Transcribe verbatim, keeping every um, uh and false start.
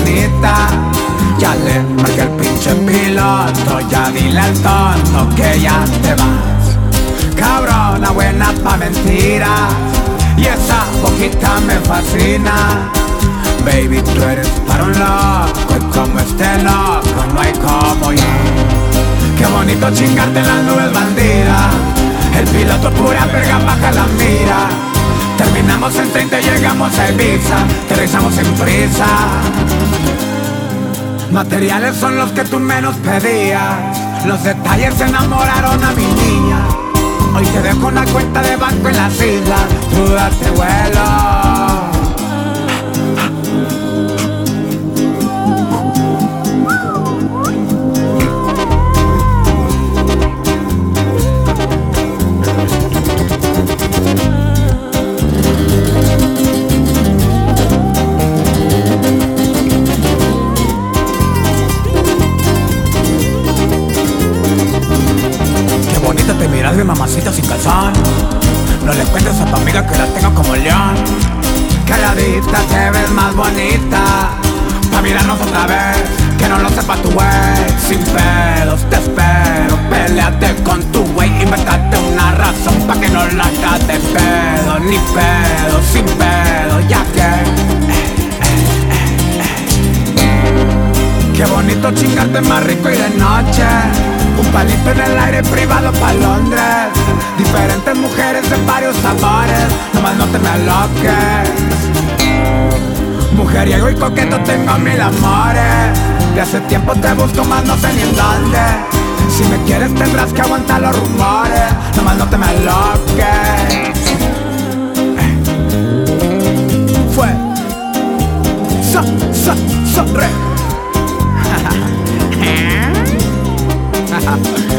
bonita. Ya le marqué el pinche piloto, ya dile al tonto que ya te vas. Cabrona buena pa' mentiras, y esa boquita me fascina. Baby, tú eres para un loco, y como este loco no hay como yo. Qué bonito chingarte en las nubes bandidas, el piloto pura verga baja la mira. Terminamos en treinta y llegamos a Ibiza, aterrizamos sin prisa. Materiales son los que tú menos pedías, los detalles enamoraron a mi niña. Hoy te dejo una cuenta de banco en las islas, tú date vuelo. Te miras bien mamacita sin calzón, no le cuentes a tu amiga que la tengo como león. Calladita te ves más bonita, pa' mirarnos otra vez, que no lo sepa tu güey. Sin pedos te espero, peleate con tu güey, inventate una razón pa' que no la hagas de pedo. Ni pedo, sin pedo, ya que qué bonito chingarte más rico y de noche, un palito en el aire privado pa' Londres. Diferentes mujeres de varios sabores, nomás no te me aloques. Mujeriego y coqueto tengo mil amores, de hace tiempo te busco más no sé ni en dónde. Si me quieres tendrás que aguantar los rumores, nomás no te me aloques. Fue So, so, so, re.